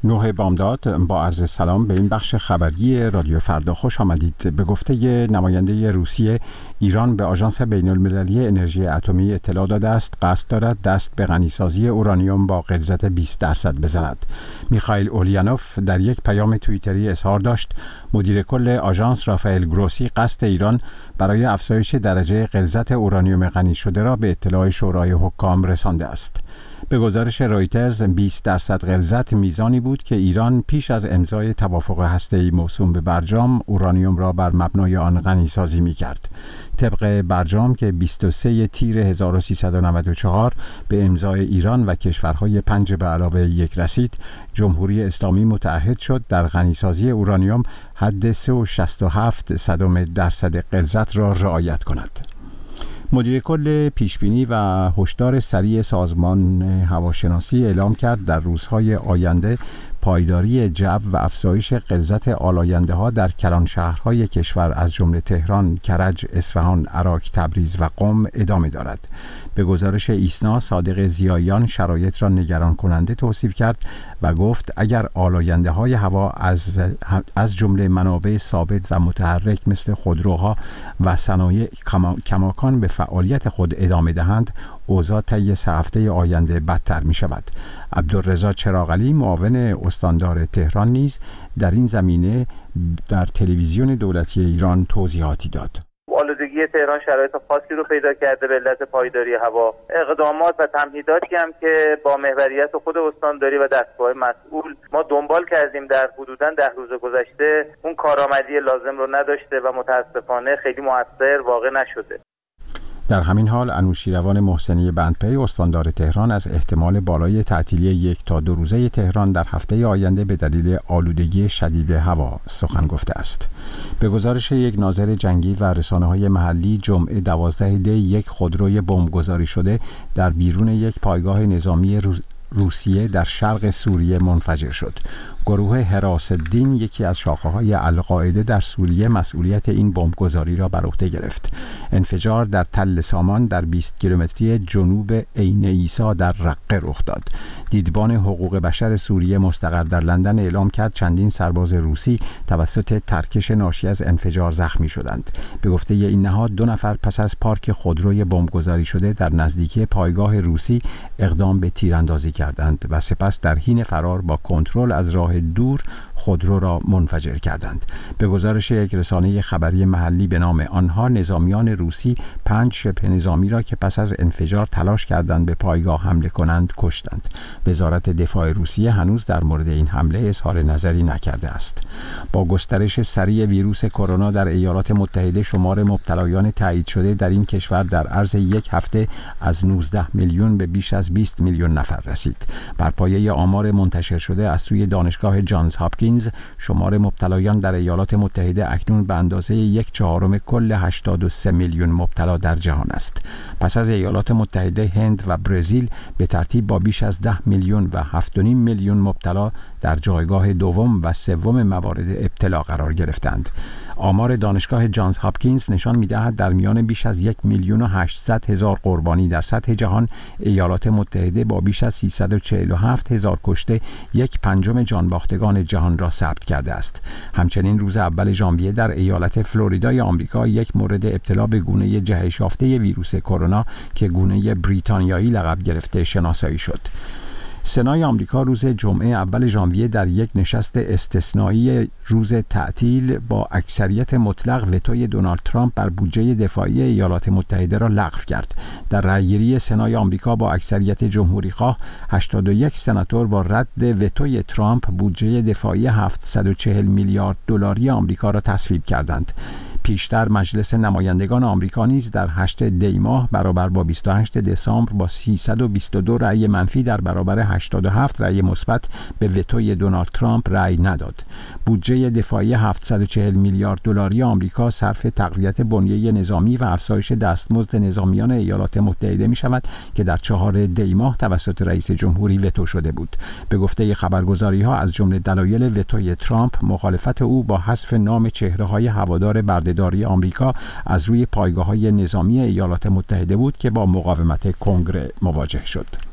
نوح بامداد با عرض سلام به این بخش خبری رادیو فردا خوش آمدید. به گفته نماینده روسیه، ایران به آژانس بین‌المللی انرژی اتمی اطلاع داده است قصد دارد دست به غنیسازی اورانیوم با غلظت 20% بزند. میخائیل اولیانوف در یک پیام توییتری اظهار داشت مدیر کل آژانس رافائل گروسی قصد ایران برای افزایش درجه غلظت اورانیوم غنی شده را به اطلاع شورای حکام رسانده است. به گزارش رویترز 20% غلظت میزانی بود که ایران پیش از امضای توافق هسته‌ای موسوم به برجام اورانیوم را بر مبنای آن غنی‌سازی می‌کرد. طبق برجام که 23 تیر 1394 به امضای ایران و کشورهای 5 به علاوه 1 رسید، جمهوری اسلامی متعهد شد در غنی‌سازی اورانیوم حد 3.67% غلظت را رعایت کند. مدیر کل پیشبینی و هشدار سریع سازمان هواشناسی اعلام کرد در روزهای آینده پایداری جو و افزایش غلظت آلاینده‌ها در کلانشهرهای کشور از جمله تهران، کرج، اصفهان، عراق، تبریز و قم ادامه دارد. به گزارش ایسنا، صادق ضیاییان شرایط را نگران کننده توصیف کرد و گفت اگر آلاینده‌های هوا از جمله منابع ثابت و متحرک مثل خودروها و صنایع کماکان به فعالیت خود ادامه دهند، اوضاع طی 3 هفته آینده بدتر می شود. عبدالرضا چراغعلی معاون استاندار تهران نیز در این زمینه در تلویزیون دولتی ایران توضیحاتی داد. آلودگی تهران شرایط خاصی رو پیدا کرده به علت پایداری هوا. اقدامات و تمهیداتی هم که با محوریت خود استانداری و دستگاه مسئول ما دنبال کردیم در حدوداً 10 روز گذشته اون کارآمدی لازم رو نداشته و متاسفانه خیلی مؤثر واقع نشده. در همین حال انوشیروان محسنی بندپی استاندار تهران از احتمال بالای تعطیلی 1 تا 2 روزه تهران در هفته آینده به دلیل آلودگی شدید هوا سخن گفته است. به گزارش یک ناظر جنگی و رسانه‌های محلی، جمعه 12 دی یک خودروی بمبگذاری شده در بیرون یک پایگاه نظامی روسیه در شرق سوریه منفجر شد. گروه حراس الدین، یکی از شاخه‌های القاعده در سوریه، مسئولیت این بمبگذاری را بر عهده گرفت. انفجار در تل سامان در 20 کیلومتری جنوب عین عیسی در رقه رخ داد. دیدبان حقوق بشر سوریه مستقر در لندن اعلام کرد چندین سرباز روسی توسط ترکش ناشی از انفجار زخمی شدند. به گفته این نهاد 2 نفر پس از پارک خودروی بمبگذاری شده در نزدیکی پایگاه روسی اقدام به تیراندازی کردند و سپس در حین فرار با کنترل از راه دور خودرو را منفجر کردند. به گزارش یک رسانه خبری محلی به نام آنها، نظامیان روسی 5 شبه نظامی را که پس از انفجار تلاش کردند به پایگاه حمله کنند کشتند. وزارت دفاع روسیه هنوز در مورد این حمله اظهار نظری نکرده است. با گسترش سریع ویروس کرونا در ایالات متحده، شمار مبتلایان تایید شده در این کشور در عرض 1 هفته از 19 میلیون به بیش از 20 میلیون نفر رسید. بر پایه آمار منتشر شده از سوی دانشگاه جانز هاپکینز، شمار مبتلایان در ایالات متحده اکنون به اندازه 1/4 کل 83 میلیون مبتلا در جهان است. پس از ایالات متحده، هند و برزیل به ترتیب با بیش از 10 میلیون و 7.5 میلیون مبتلا در جایگاه دوم و سوم موارد ابتلا قرار گرفتند. آمار دانشگاه جانز هاپکینز نشان می‌دهد در میان بیش از 1,800,000 قربانی در سطح جهان، ایالات متحده با بیش از 347,000 کشته 1/5 جانباختگان جهان را ثبت کرده است. همچنین روز اول ژانویه در ایالت فلوریدای آمریکا یک مورد ابتلا به گونه جهش یافته ویروس کرونا که گونه بریتانیایی لقب گرفته شناسایی شد. سنای آمریکا روز جمعه اول ژانویه در یک نشست استثنایی روز تعطیل با اکثریت مطلق وتوی دونالد ترامپ بر بودجه دفاعی ایالات متحده را لغو کرد. در رأیگیری سنای آمریکا با اکثریت جمهوری‌خواه، 81 سناتور با رد وتوی ترامپ بودجه دفاعی 740 میلیارد دلاری آمریکا را تصویب کردند. پیشتر مجلس نمایندگان آمریکا نیز در 8 دی ماه برابر با 28 دسامبر با 322 رأی منفی در برابر 87 رأی مثبت به وتوی دونالد ترامپ رأی نداد. بودجه دفاعی 740 میلیارد دلاری آمریکا صرف تقویت بنیه نظامی و افزایش دستمزد نظامیان ایالات متحده می شود که در 4 دی ماه توسط رئیس جمهوری وتو شده بود. به گفته خبرگزاری ها، از جمله دلایل وتوی ترامپ مخالفت او با حذف نام چهره‌های هوادار بردهداری آمریکا از روی پایگاه‌های نظامی ایالات متحده بود که با مقاومت کنگره مواجه شد.